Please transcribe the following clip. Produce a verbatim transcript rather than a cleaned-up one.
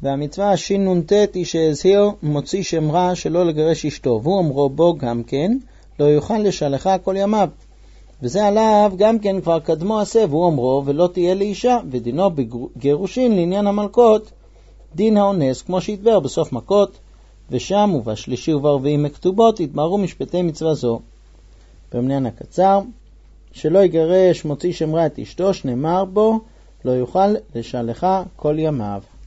והמצווה הש"נ"ט היא שהזהיר מוציא שם רע שלא לגרש אשתו, והוא אומרו בו גם כן, לא יוכל לשלחה כל ימיו. וזה עליו גם כן כבר קדמו עשה, והוא אומרו ולא תהיה לאישה, ודינו בגירושין לעניין המלכות, דין האונס, כמו שהתבר בסוף מכות, ושם ובשלישי וברביעי מכתובות התבררו משפטי מצווה זו. במניין הקצר, שלא יגרש מוציא שם רע את אשתו, שנאמר בו, לא יוכל לשלחה כל ימיו.